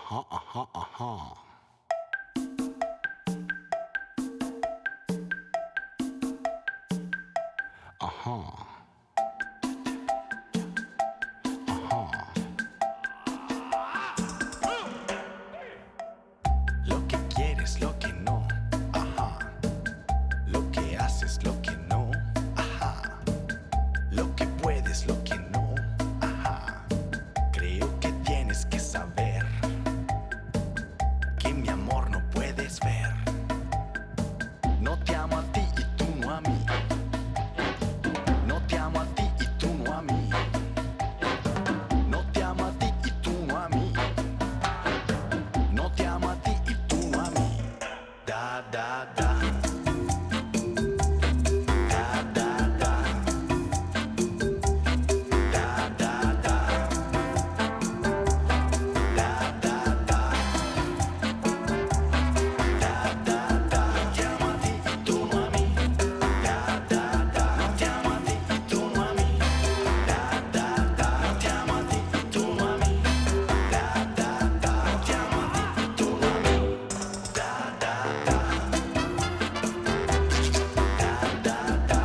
Ajá, ajá, ajá. Ajá, ajá. Lo que quieres, lo que no. Ajá. Lo que haces, lo que no. Ajá. Lo que puedes, lo que no. Ajá. Creo que tienes que saber que mi amor no puedes ver. No te amo a ti y tú no a mí. No te amo a ti y tú no a mí. No te amo a ti y tú no a mí. No te amo a ti y tú no a mí. Da, da, da. Da, da, da. Da, da, da. Da, da, da. Da, da, da. No te amo a ti y tú no a mí. Da, da, da. No te amo a ti y tú no a mí. Da, da, da. No te amo a ti y tú no a mí. Da, da, da. No te amo a ti y tú no a mí. Da, da, da. Da, da, da.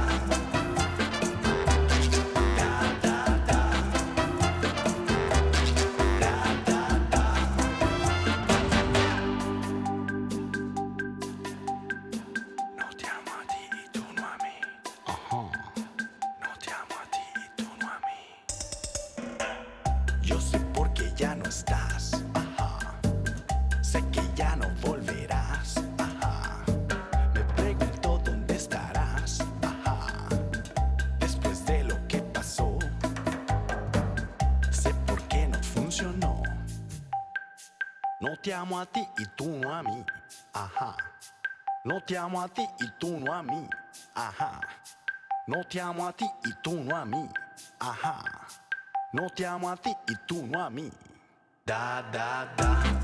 No te amo a ti y tú no a mí. Ajá. No te amo a ti y tú no a mí. Yo sé por qué ya no estás. Ajá. Sé que ya no volverás. Ajá. Me pregunto dónde estarás. Ajá. Después de lo que pasó, sé por qué no funcionó. No te amo a ti y tú no a mí. Ajá. No te amo a ti y tú no a mí. Ajá. No te amo a ti y tú no a mí. Ajá. No te amo a ti y tú no a mí. Da, da, da.